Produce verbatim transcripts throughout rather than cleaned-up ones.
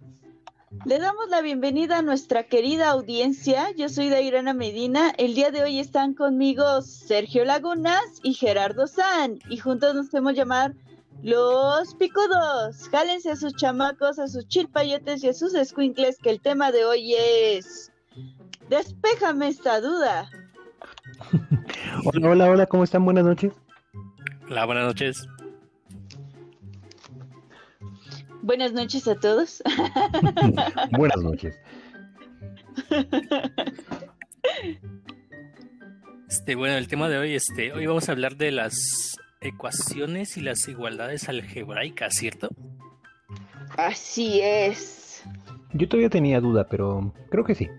Le damos la bienvenida a nuestra querida audiencia. Yo soy Dairana Medina. El día de hoy están conmigo Sergio Lagunas y Gerardo San. Y juntos nos hacemos llamar Los Picudos. Jálense a sus chamacos, a sus chilpayotes y a sus escuincles, que el tema de hoy es... Despéjame esta duda. Hola, hola, hola, ¿cómo están? Buenas noches. Hola, buenas noches. Buenas noches a todos. Buenas noches. Este, bueno, el tema de hoy, este, hoy vamos a hablar de las ecuaciones y las igualdades algebraicas, ¿cierto? Así es. Yo todavía tenía duda, pero creo que sí.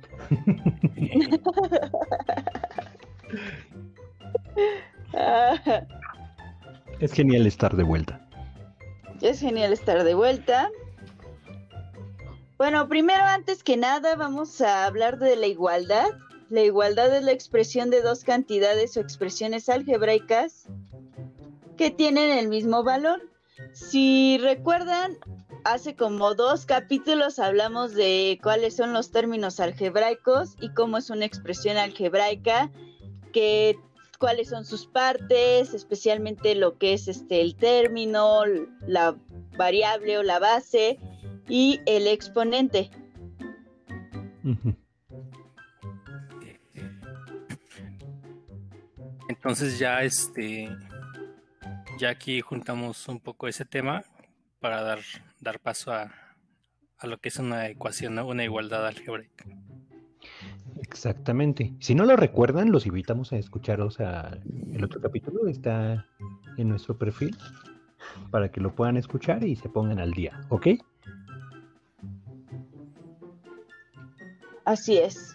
Es genial estar de vuelta. Es genial estar de vuelta. Bueno, primero, antes que nada, vamos a hablar de la igualdad. La igualdad es la expresión de dos cantidades o expresiones algebraicas que tienen el mismo valor. Si recuerdan, hace como dos capítulos hablamos de cuáles son los términos algebraicos y cómo es una expresión algebraica, que cuáles son sus partes, especialmente lo que es este el término, la variable o la base y el exponente. Ujú. Entonces ya este ya aquí juntamos un poco ese tema para dar, dar paso a, a lo que es una ecuación, ¿no? Una igualdad algebraica. Exactamente. Si no lo recuerdan, los invitamos a escuchar, o sea, el otro capítulo está en nuestro perfil para que lo puedan escuchar y se pongan al día, ¿ok? Así es.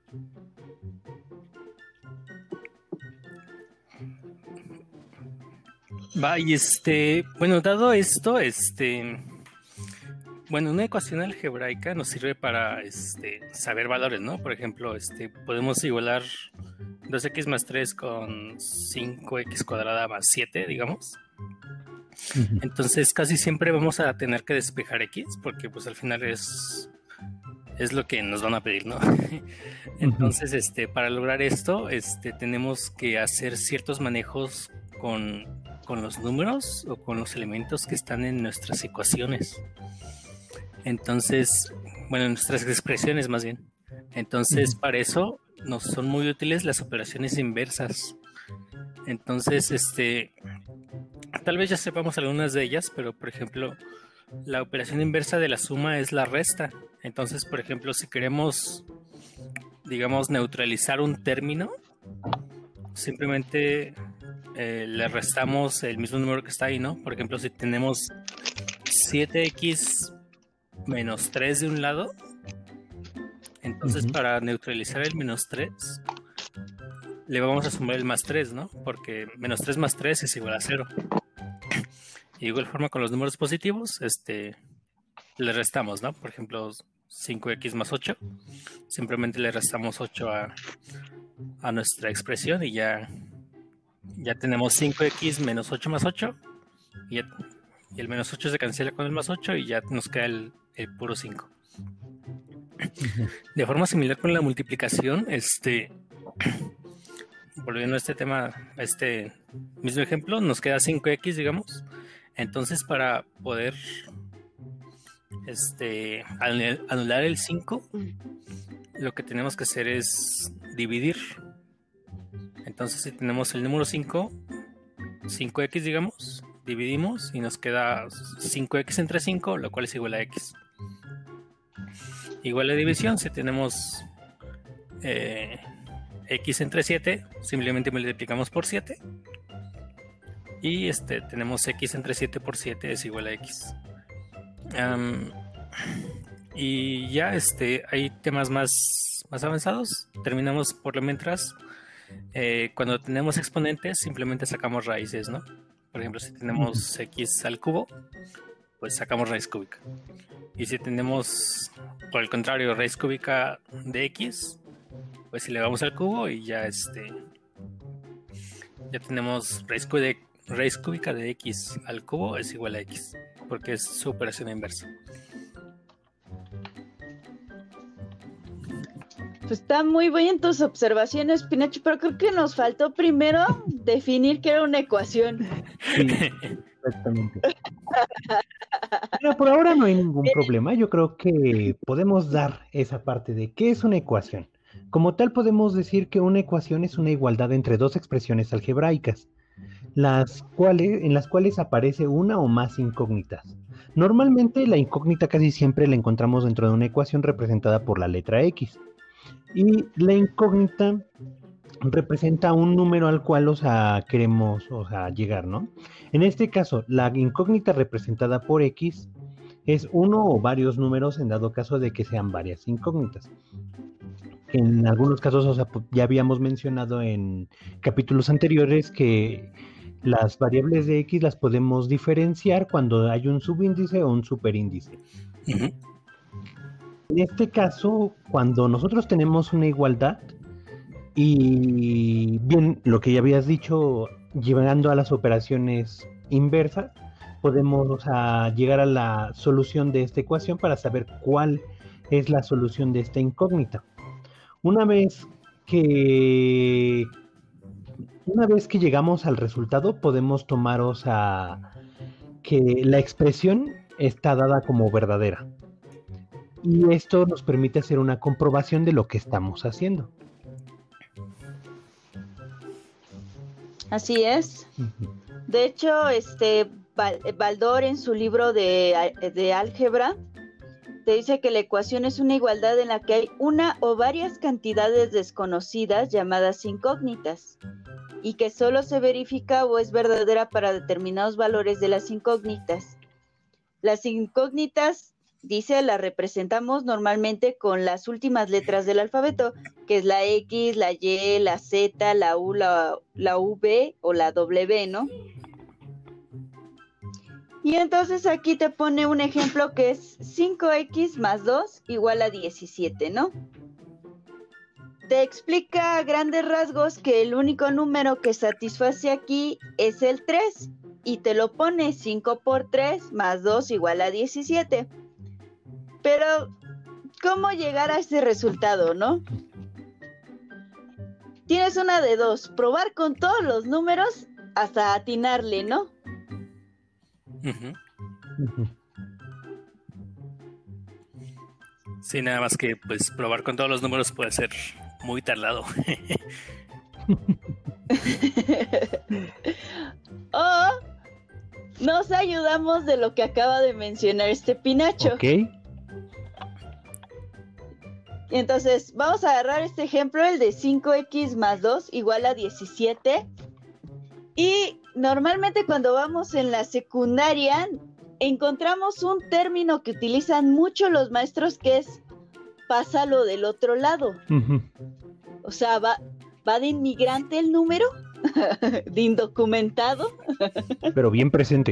Va, y este, bueno, dado esto, este, bueno, una ecuación algebraica nos sirve para este, saber valores, ¿no? Por ejemplo, este, podemos igualar dos equis más tres con cinco equis cuadrada más siete, digamos. Ujú. Entonces casi siempre vamos a tener que despejar x, porque pues al final es, es lo que nos van a pedir, ¿no? Entonces, este, para lograr esto, este, tenemos que hacer ciertos manejos con, con los números o con los elementos que están en nuestras ecuaciones. Entonces, bueno, en nuestras expresiones más bien. Entonces, Ujú. para eso nos son muy útiles las operaciones inversas. Entonces, este, tal vez ya sepamos algunas de ellas, pero por ejemplo, la operación inversa de la suma es la resta. Entonces, por ejemplo, si queremos, digamos, neutralizar un término, simplemente eh, le restamos el mismo número que está ahí, ¿no? Por ejemplo, si tenemos siete equis menos tres de un lado, entonces Ujú. para neutralizar el menos tres, le vamos a sumar el más tres, ¿no? Porque menos tres más tres es igual a cero. Y de igual forma con los números positivos, este, le restamos, ¿no? Por ejemplo, cinco equis más ocho, simplemente le restamos ocho a, a nuestra expresión y ya, ya tenemos cinco equis menos ocho más ocho, y, ya, y el menos ocho se cancela con el más ocho y ya nos queda el, el puro cinco. Ujú. De forma similar con la multiplicación, este, volviendo a este tema, a este mismo ejemplo, nos queda cinco equis, digamos. Entonces, para poder este, anular el cinco, lo que tenemos que hacer es dividir. Entonces, si tenemos el número cinco, cinco equis, digamos, dividimos y nos queda cinco equis entre cinco, lo cual es igual a x. Igual a división, si tenemos eh, x entre siete, simplemente multiplicamos por siete. Y este, tenemos x entre siete por siete es igual a x. Um, y ya este, hay temas más, más avanzados. Terminamos por lo mientras. Eh, cuando tenemos exponentes, simplemente sacamos raíces, ¿no? Por ejemplo, si tenemos Ujú. x al cubo, pues sacamos raíz cúbica. Y si tenemos, por el contrario, raíz cúbica de x, pues si le vamos al cubo y ya este, ya tenemos raíz, de, raíz cúbica de x al cubo es igual a x, porque es su operación inversa. Pues está muy bien tus observaciones, Pinocho, pero creo que nos faltó primero definir qué era una ecuación. Sí, exactamente. Pero por ahora no hay ningún problema. Yo creo que podemos dar esa parte de qué es una ecuación. Como tal, podemos decir que una ecuación es una igualdad entre dos expresiones algebraicas, las cuales, en las cuales aparece una o más incógnitas. Normalmente la incógnita casi siempre la encontramos dentro de una ecuación representada por la letra X. Y la incógnita representa un número al cual, o sea, queremos, o sea, llegar, ¿no? En este caso, la incógnita representada por X es uno o varios números en dado caso de que sean varias incógnitas. En algunos casos, o sea, ya habíamos mencionado en capítulos anteriores que las variables de X las podemos diferenciar cuando hay un subíndice o un superíndice. Uh-huh. En este caso, cuando nosotros tenemos una igualdad, y bien, lo que ya habías dicho, llegando a las operaciones inversas, podemos, o sea, llegar a la solución de esta ecuación para saber cuál es la solución de esta incógnita. Una vez que una vez que llegamos al resultado, podemos tomar, o sea, que la expresión está dada como verdadera. Y esto nos permite hacer una comprobación de lo que estamos haciendo. Así es. De hecho, este Baldor en su libro de, de álgebra te dice que la ecuación es una igualdad en la que hay una o varias cantidades desconocidas llamadas incógnitas y que solo se verifica o es verdadera para determinados valores de las incógnitas. Las incógnitas, dice, las representamos normalmente con las últimas letras del alfabeto, que es la X, la Y, la Z, la U, la, la V o la W, ¿no? Y entonces aquí te pone un ejemplo que es cinco equis más dos igual a diecisiete, ¿no? Te explica a grandes rasgos que el único número que satisface aquí es el tres y te lo pone cinco por tres más dos igual a diecisiete. Pero, ¿cómo llegar a ese resultado, no? Tienes una de dos, probar con todos los números hasta atinarle, ¿no? Uh-huh. Uh-huh. Sí, nada más que pues probar con todos los números puede ser muy tardado. O nos ayudamos de lo que acaba de mencionar este Pinacho. Ok. Entonces, vamos a agarrar este ejemplo, el de cinco equis más dos igual a diecisiete. Y normalmente cuando vamos en la secundaria, encontramos un término que utilizan mucho los maestros que es pásalo del otro lado. Uh-huh. O sea, va, va de inmigrante el número, de indocumentado. Pero bien presente.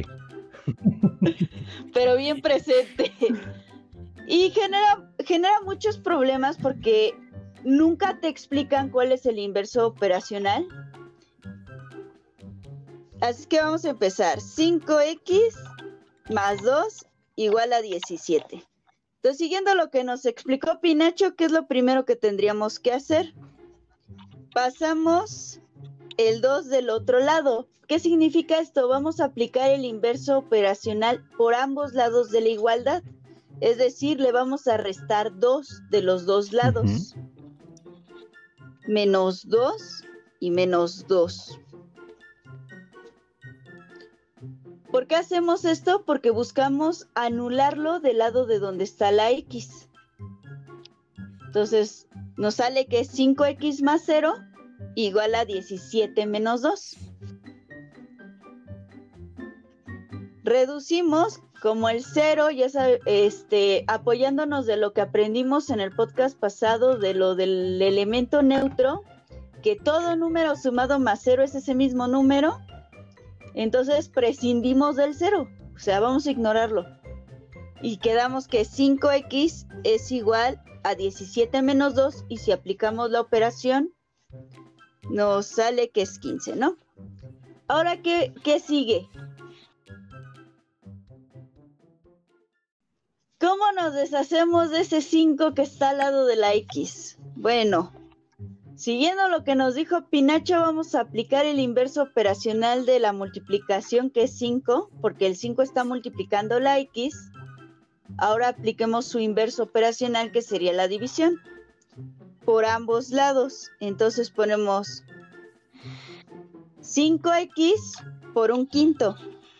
Pero bien presente. Y genera, genera muchos problemas porque nunca te explican cuál es el inverso operacional. Así que vamos a empezar. cinco equis más dos igual a diecisiete. Entonces, siguiendo lo que nos explicó Pinacho, ¿qué es lo primero que tendríamos que hacer? Pasamos el dos del otro lado. ¿Qué significa esto? Vamos a aplicar el inverso operacional por ambos lados de la igualdad. Es decir, le vamos a restar dos de los dos lados. Uh-huh. Menos dos y menos dos. ¿Por qué hacemos esto? Porque buscamos anularlo del lado de donde está la X. Entonces, nos sale que es cinco equis más cero igual a diecisiete menos dos. Reducimos como el cero, ya sabe, este, apoyándonos de lo que aprendimos en el podcast pasado de lo del elemento neutro, que todo número sumado más cero es ese mismo número. Entonces prescindimos del cero, o sea, vamos a ignorarlo. Y quedamos que cinco equis es igual a diecisiete menos dos, y si aplicamos la operación, nos sale que es quince, ¿no? Ahora, ¿qué, qué sigue? ¿Cómo nos deshacemos de ese cinco que está al lado de la X? Bueno, siguiendo lo que nos dijo Pinacho, vamos a aplicar el inverso operacional de la multiplicación, que es cinco, porque el cinco está multiplicando la X. Ahora apliquemos su inverso operacional, que sería la división, por ambos lados. Entonces ponemos cinco equis por un quinto,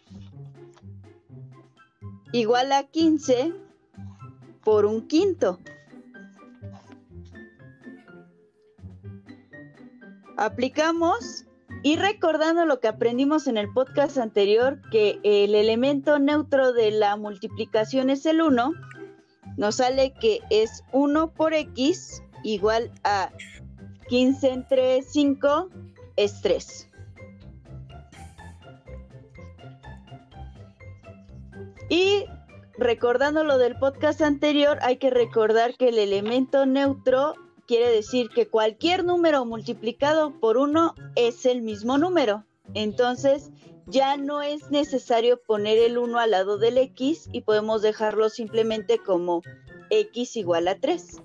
igual a quince por un quinto. Aplicamos y recordando lo que aprendimos en el podcast anterior, que el elemento neutro de la multiplicación es el uno, nos sale que es uno por X igual a quince entre cinco es tres. Y recordando lo del podcast anterior, hay que recordar que el elemento neutro quiere decir que cualquier número multiplicado por uno es el mismo número. Entonces, ya no es necesario poner el uno al lado del X y podemos dejarlo simplemente como X igual a tres.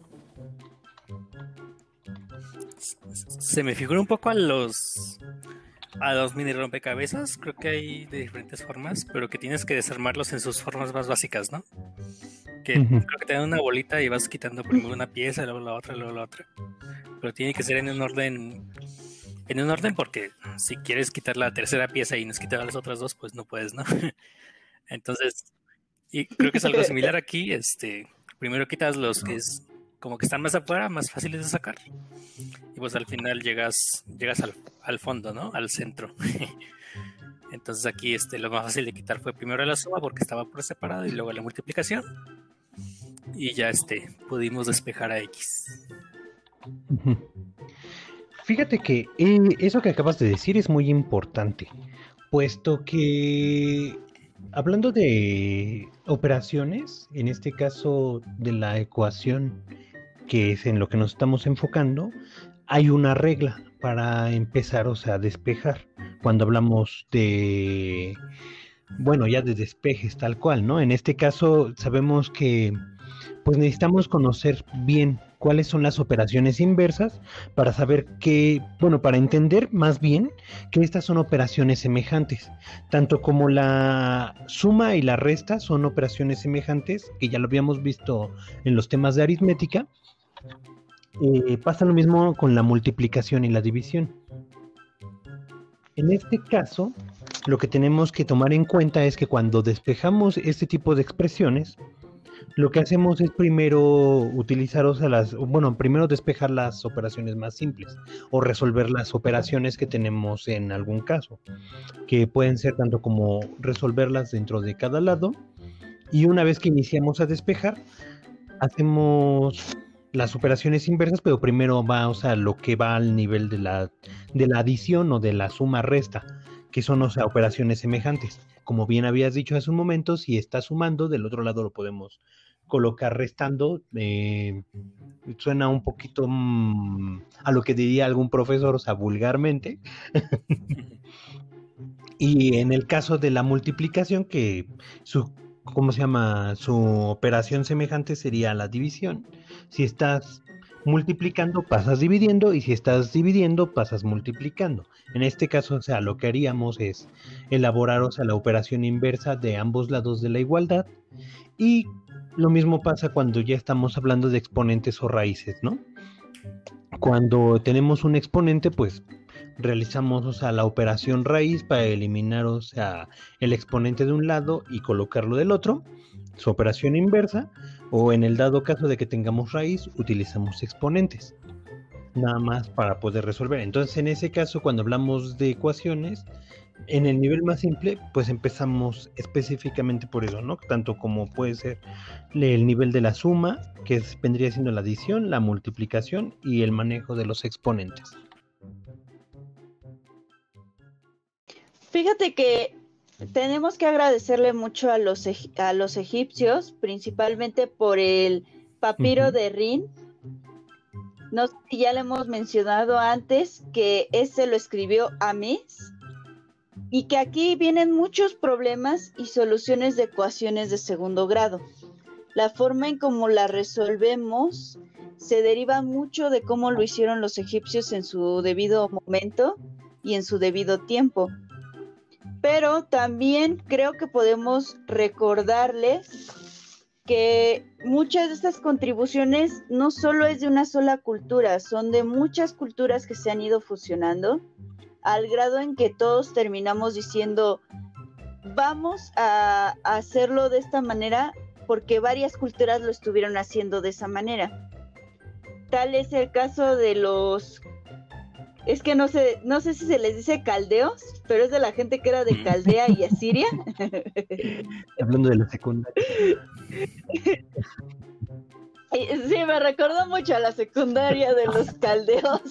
Se me figura un poco a los a los mini rompecabezas. Creo que hay de diferentes formas, pero que tienes que desarmarlos en sus formas más básicas, ¿no? Que uh-huh. Creo que te dan una bolita y vas quitando primero una pieza, luego la otra, luego la otra. Pero tiene que ser en un orden, en un orden porque si quieres quitar la tercera pieza y nos quitar las otras dos, pues no puedes, ¿no? Entonces, y creo que es algo similar aquí. Este, primero quitas los que es como que están más afuera, más fáciles de sacar. Y pues al final llegas, llegas al, al fondo, ¿no? Al centro. Entonces aquí este, lo más fácil de quitar fue primero la suma porque estaba por separado y luego la multiplicación. Y ya este, pudimos despejar a X. Fíjate que eh, eso que acabas de decir es muy importante, puesto que hablando de operaciones, en este caso de la ecuación, que es en lo que nos estamos enfocando, hay una regla para empezar, o sea, despejar. Cuando hablamos de, bueno, ya de despejes tal cual, ¿no? En este caso sabemos que pues necesitamos conocer bien cuáles son las operaciones inversas para saber que, bueno, para entender más bien que estas son operaciones semejantes, tanto como la suma y la resta son operaciones semejantes, que ya lo habíamos visto en los temas de aritmética. Eh, pasa lo mismo con la multiplicación y la división. En este caso, lo que tenemos que tomar en cuenta es que cuando despejamos este tipo de expresiones, lo que hacemos es primero utilizar, o sea, las, bueno, primero despejar las operaciones más simples o resolver las operaciones que tenemos en algún caso, que pueden ser tanto como resolverlas dentro de cada lado, y una vez que iniciamos a despejar, hacemos las operaciones inversas, pero primero va, o sea, lo que va al nivel de la, de la adición o de la suma-resta, que son, o sea, operaciones semejantes. Como bien habías dicho hace un momento, si está sumando, del otro lado lo podemos colocar restando. Eh, suena un poquito mmm, a lo que diría algún profesor, o sea, vulgarmente. Y en el caso de la multiplicación, que su, ¿cómo se llama? Su operación semejante sería la división. Si estás multiplicando, pasas dividiendo, y si estás dividiendo, pasas multiplicando. En este caso, o sea, lo que haríamos es elaborar, o sea, la operación inversa de ambos lados de la igualdad, y lo mismo pasa cuando ya estamos hablando de exponentes o raíces, ¿no? Cuando tenemos un exponente, pues realizamos, o sea, la operación raíz para eliminar, o sea, el exponente de un lado y colocarlo del otro, su operación inversa, o en el dado caso de que tengamos raíz, utilizamos exponentes, nada más para poder resolver. Entonces, en ese caso, cuando hablamos de ecuaciones, en el nivel más simple, pues empezamos específicamente por eso, ¿no? Tanto como puede ser el nivel de la suma, que es, vendría siendo la adición, la multiplicación y el manejo de los exponentes. Fíjate que tenemos que agradecerle mucho a los, a los egipcios, principalmente por el papiro uh-huh. de Rin. No sé si ya le hemos mencionado antes que este lo escribió Amis, y que aquí vienen muchos problemas y soluciones de ecuaciones de segundo grado. la forma en cómo la resolvemos se deriva mucho de cómo lo hicieron los egipcios en su debido momento y en su debido tiempo. Pero también creo que podemos recordarles que muchas de estas contribuciones no solo es de una sola cultura, son de muchas culturas que se han ido fusionando, al grado en que todos terminamos diciendo, vamos a hacerlo de esta manera, porque varias culturas lo estuvieron haciendo de esa manera. Tal es el caso de los... Es que no sé, no sé si se les dice caldeos, pero es de la gente que era de Caldea y Asiria. Hablando de la secundaria. Sí, me recordó mucho a la secundaria de los caldeos.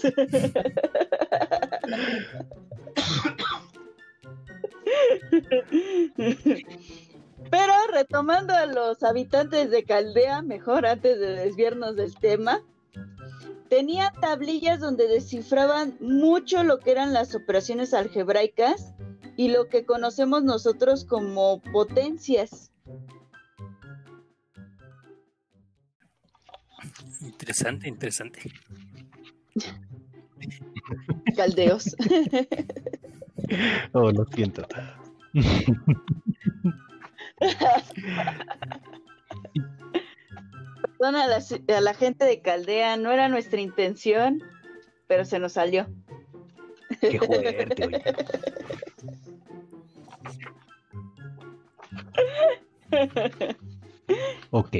Pero retomando a los habitantes de Caldea, mejor antes de desviarnos del tema, tenían tablillas donde descifraban mucho lo que eran las operaciones algebraicas y lo que conocemos nosotros como potencias. Interesante, interesante. Caldeos. Oh, lo siento. Perdona a la, a la gente de Caldea, no era nuestra intención, pero se nos salió. Qué fuerte, güey. Ok.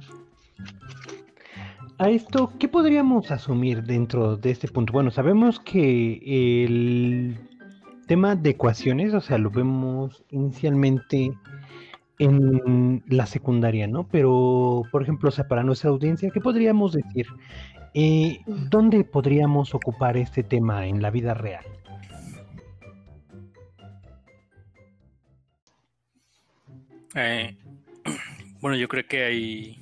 A esto, ¿qué podríamos asumir dentro de este punto? Bueno, sabemos que el tema de ecuaciones, o sea, lo vemos inicialmente en la secundaria, ¿no? Pero, por ejemplo, o sea, para nuestra audiencia, ¿qué podríamos decir? Eh, ¿Dónde podríamos ocupar este tema en la vida real? Eh, bueno, yo creo que hay...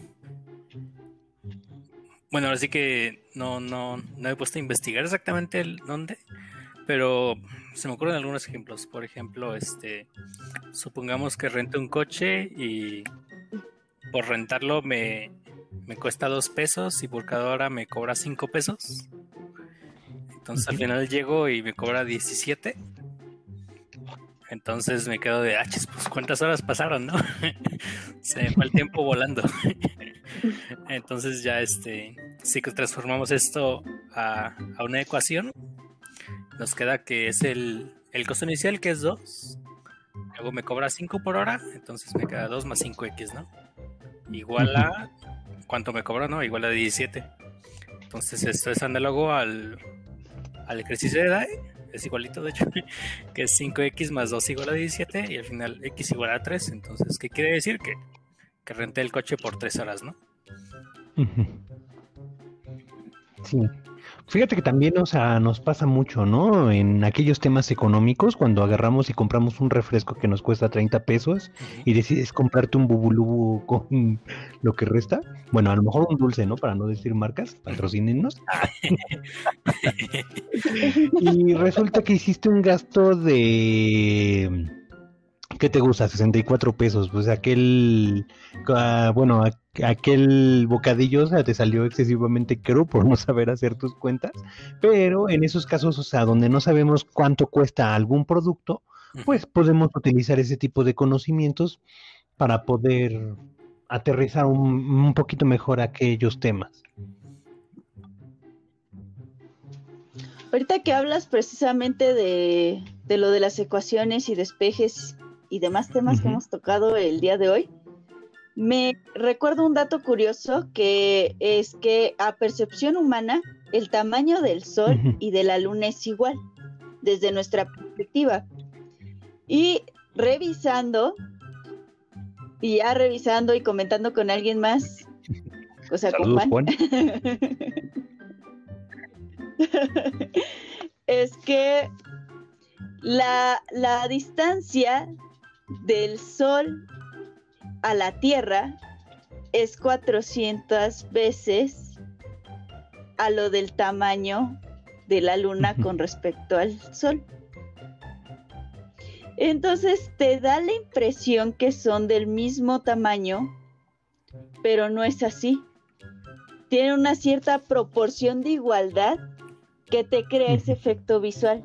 Bueno, ahora sí que no, no, no he puesto a investigar exactamente el dónde, pero se me ocurren algunos ejemplos. Por ejemplo, este, supongamos que rento un coche y por rentarlo me, me cuesta dos pesos y por cada hora me cobra cinco pesos. Entonces al final llego y me cobra diecisiete. Entonces me quedo de, ah, chis, pues cuántas horas pasaron, ¿no? Se me fue el tiempo volando. Entonces ya este, si transformamos esto a, a una ecuación, nos queda que es el, el costo inicial, que es dos. Luego me cobra cinco por hora, entonces me queda dos más cinco equis, ¿no? Igual a, ¿cuánto me cobra, no? Igual a diecisiete. Entonces esto es análogo al, al ejercicio de D A E, es igualito de hecho, que es cinco equis más dos igual a diecisiete y al final x igual a tres. Entonces, ¿qué quiere decir? Que, que renté el coche por tres horas, ¿no? Sí. Fíjate que también, o sea, nos pasa mucho, ¿no? En aquellos temas económicos, cuando agarramos y compramos un refresco que nos cuesta treinta pesos uh-huh. y decides comprarte un bubulubu con lo que resta. Bueno, a lo mejor un dulce, ¿no? Para no decir marcas, patrocínennos. Y resulta que hiciste un gasto de... ¿Qué te gusta? sesenta y cuatro pesos. Pues aquel, uh, bueno, aquel bocadillo, o sea, te salió excesivamente caro por no saber hacer tus cuentas. Pero en esos casos, o sea, donde no sabemos cuánto cuesta algún producto, pues podemos utilizar ese tipo de conocimientos para poder aterrizar un, un poquito mejor aquellos temas. Ahorita que hablas precisamente de, de lo de las ecuaciones y despejes y demás temas uh-huh. que hemos tocado el día de hoy, me recuerdo un dato curioso, que es que a percepción humana el tamaño del Sol uh-huh. y de la Luna es igual, desde nuestra perspectiva. Y revisando, y ya revisando y comentando con alguien más, o sea, Saludos, con Juan, Juan. es que la, la distancia del Sol a la Tierra es cuatrocientas veces a lo del tamaño de la Luna con respecto al Sol. Entonces te da la impresión que son del mismo tamaño, pero no es así. Tiene una cierta proporción de igualdad que te crea ese efecto visual.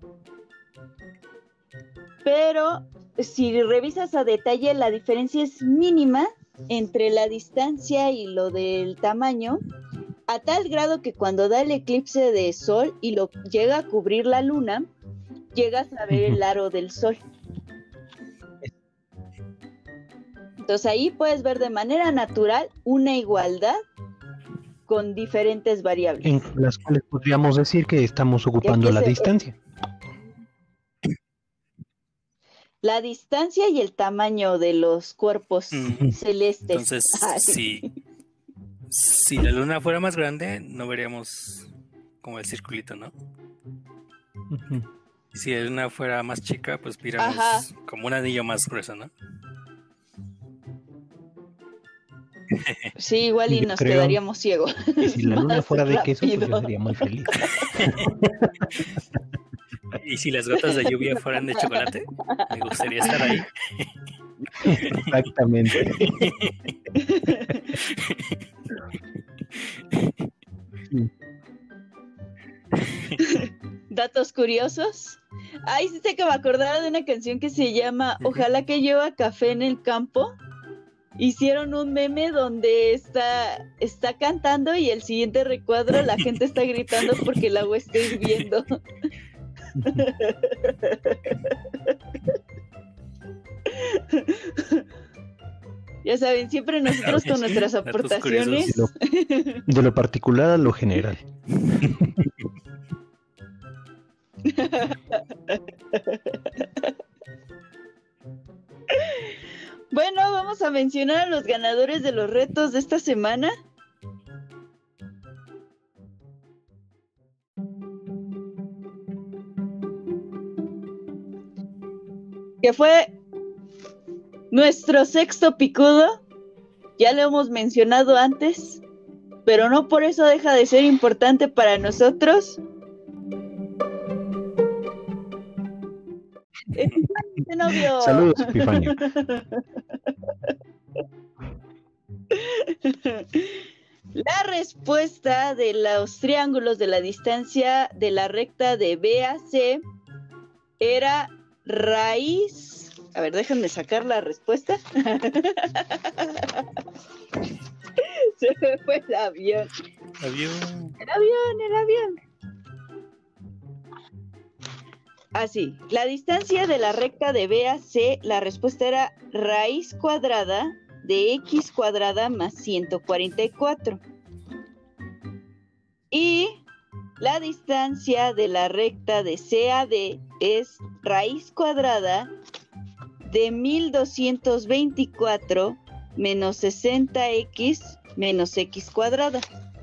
Pero si revisas a detalle, la diferencia es mínima entre la distancia y lo del tamaño, a tal grado que cuando da el eclipse de sol y lo llega a cubrir la luna, llegas a ver el aro del sol. Entonces ahí puedes ver de manera natural una igualdad con diferentes variables. En las cuales podríamos decir que estamos ocupando la se, distancia. La distancia y el tamaño de los cuerpos mm. celestes. Entonces, si, si la luna fuera más grande, no veríamos como el circulito, ¿no? Uh-huh. Y si la luna fuera más chica, pues viéramos Ajá. como un anillo más grueso, ¿no? Sí, igual y yo nos creo quedaríamos ciegos. Que si la luna fuera de queso, pues yo sería muy feliz. ¿Y si las gotas de lluvia fueran de chocolate? Me gustaría estar ahí. Exactamente. Datos curiosos. Ay, sí sé que me acordaba de una canción que se llama Ojalá que llueva café en el campo. Hicieron un meme donde está, está cantando y el siguiente recuadro la gente está gritando porque el agua está hirviendo. Ya saben, siempre nosotros con nuestras aportaciones. De lo, de lo particular a lo general. Bueno, vamos a mencionar a los ganadores de los retos de esta semana. Que fue nuestro sexto picudo. Ya lo hemos mencionado antes, pero no por eso deja de ser importante para nosotros. Este novio. Saludos, Epifanio. La respuesta de los triángulos de la distancia de la recta de B a C era raíz. A ver, déjenme sacar la respuesta. Se me fue el avión. Avión. El avión, el avión. Así, la distancia de la recta de B a C, la respuesta era raíz cuadrada de X cuadrada más ciento cuarenta y cuatro. Y la distancia de la recta de C a D es raíz cuadrada de mil doscientos veinticuatro menos sesenta X menos X cuadrada.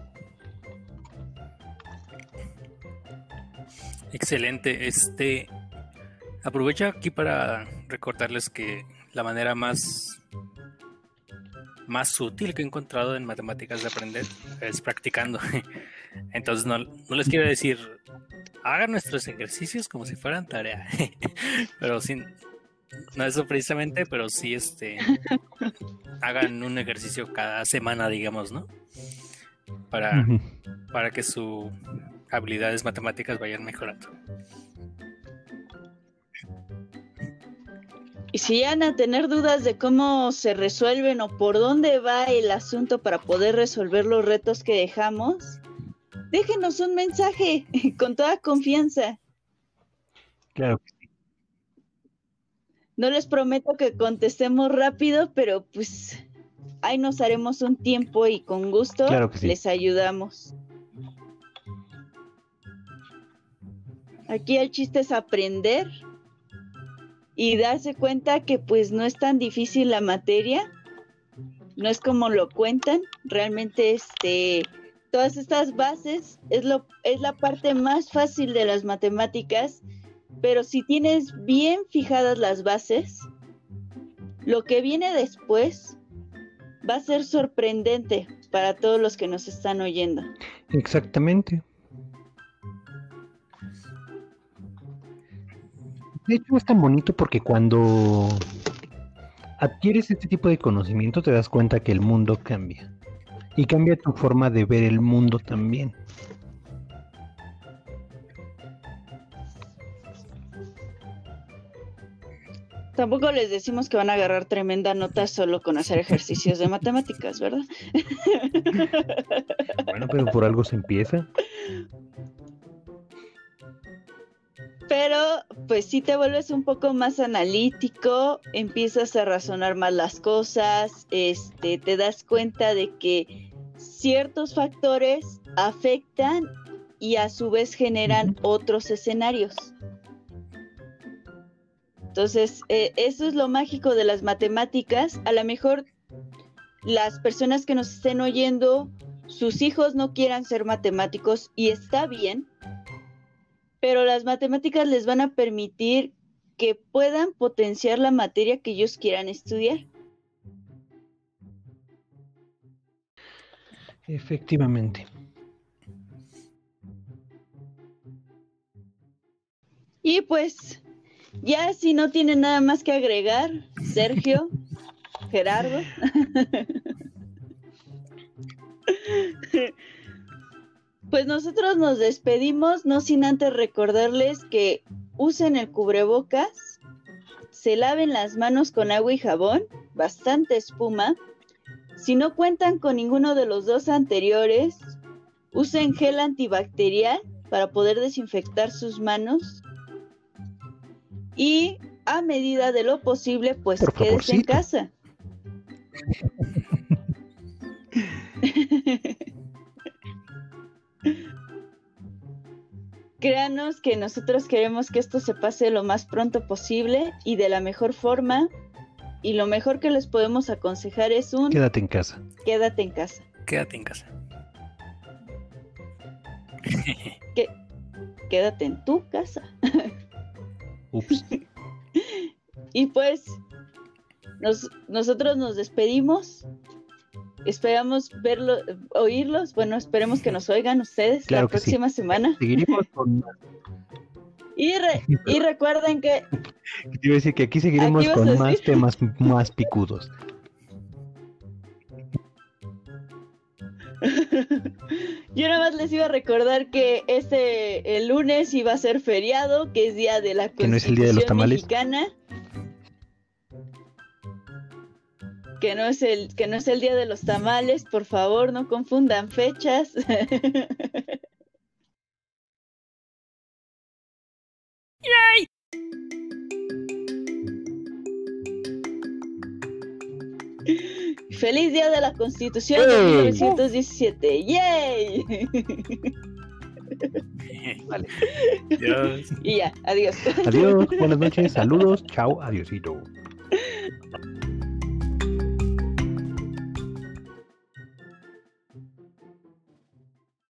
Excelente. Este, aprovecho aquí para recordarles que la manera más, más útil que he encontrado en matemáticas de aprender es practicando. Entonces no, no les quiero decir hagan nuestros ejercicios como si fueran tarea, pero sí, no eso precisamente, pero sí este, hagan un ejercicio cada semana, digamos, ¿no? Para, uh-huh. para que su habilidades matemáticas vayan mejorando. Y si van a tener dudas de cómo se resuelven o por dónde va el asunto para poder resolver los retos que dejamos, déjenos un mensaje con toda confianza. Claro que sí. No les prometo que contestemos rápido, pero pues ahí nos haremos un tiempo y con gusto claro que sí. Les ayudamos. Aquí el chiste es aprender y darse cuenta que pues no es tan difícil la materia, no es como lo cuentan, realmente este, todas estas bases es, lo, es la parte más fácil de las matemáticas, pero si tienes bien fijadas las bases, lo que viene después va a ser sorprendente para todos los que nos están oyendo. Exactamente. De hecho es tan bonito porque cuando adquieres este tipo de conocimiento, te das cuenta que el mundo cambia. Y cambia tu forma de ver el mundo también. Tampoco les decimos que van a agarrar tremenda nota solo con hacer ejercicios de matemáticas, ¿verdad? Bueno, pero por algo se empieza. Pero, pues sí te vuelves un poco más analítico, empiezas a razonar más las cosas, este, te das cuenta de que ciertos factores afectan y a su vez generan uh-huh. otros escenarios. Entonces, eh, eso es lo mágico de las matemáticas. A lo mejor las personas que nos estén oyendo, sus hijos no quieran ser matemáticos y está bien, pero las matemáticas les van a permitir que puedan potenciar la materia que ellos quieran estudiar. Efectivamente. Y pues, ya si no tienen nada más que agregar, Sergio, Gerardo. Pues nosotros nos despedimos, no sin antes recordarles que usen el cubrebocas, se laven las manos con agua y jabón, bastante espuma. Si no cuentan con ninguno de los dos anteriores, usen gel antibacterial para poder desinfectar sus manos. Y a medida de lo posible, pues Por quédese en casa. Créanos que nosotros queremos que esto se pase lo más pronto posible y de la mejor forma. Y lo mejor que les podemos aconsejar es un... Quédate en casa. Quédate en casa. Quédate en casa. que... Quédate en tu casa. Ups. Y pues, nos, nosotros nos despedimos. Esperamos verlo, oírlos. Bueno, esperemos que nos oigan ustedes claro la próxima sí. semana. Seguiremos con... Y, re, y recuerden que... Te iba a decir que aquí seguiremos aquí con más temas más picudos. Yo nada más les iba a recordar que este el lunes iba a ser feriado, que es día de la Constitución que no es el día de los tamales mexicana. Que no es el que no es el día de los tamales, por favor, no confundan fechas. ¡Yay! ¡Feliz Día de la Constitución ¡Yay! de mil novecientos diecisiete! ¡Yay! Vale. Adiós. Y ya, adiós. Adiós, buenas noches, saludos, chao, adiosito.